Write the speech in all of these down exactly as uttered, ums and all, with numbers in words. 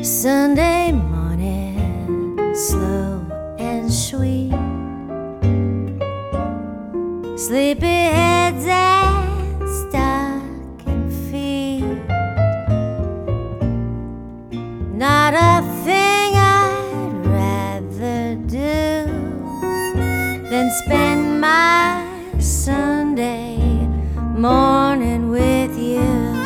Sunday morning, slow and sweet, sleepy heads and stocking feet. Not a thing I'd rather do than spend my Sunday morning with you.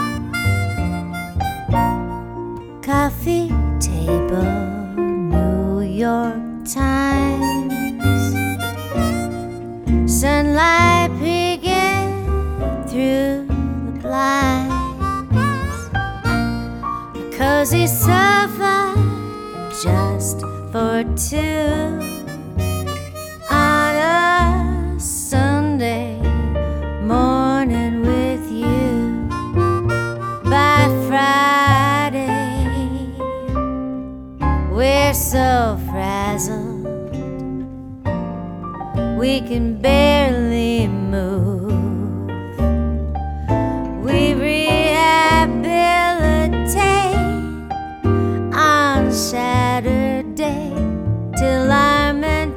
Coffee table, New York Times, sunlight peeking through the blinds, a cozy sofa just for two on a Sunday morning with you. By Friday we're so frazzled we can barely move. We rehabilitate on Saturday till our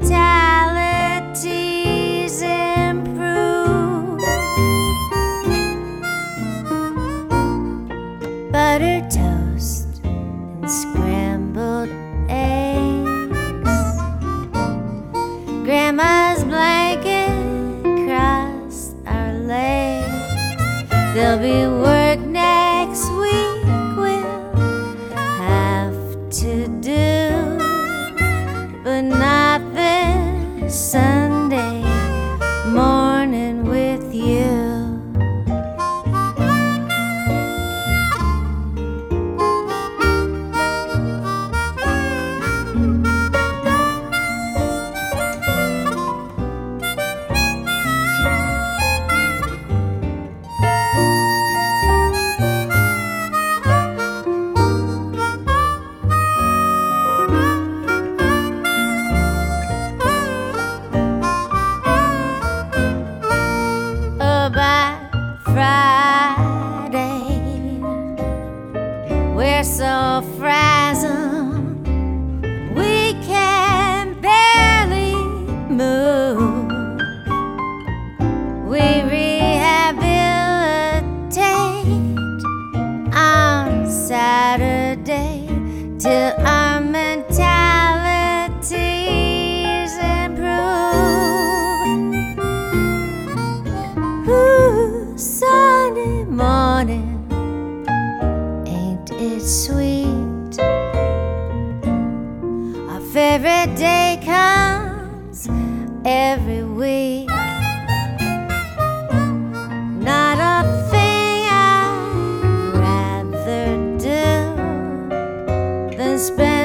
mentalities improve. Buttered toast and scrambled eggs, Grandma's blanket across our legs. There'll be work next week we'll have to do, but not this Sunday morning with you. Friday we're so frazzled we can barely move. We rehabilitate on Saturday till our mentalities improve. Ooh, Sunday morning, ain't it sweet? Our favorite day comes every week. Not a thing I'd rather do than spend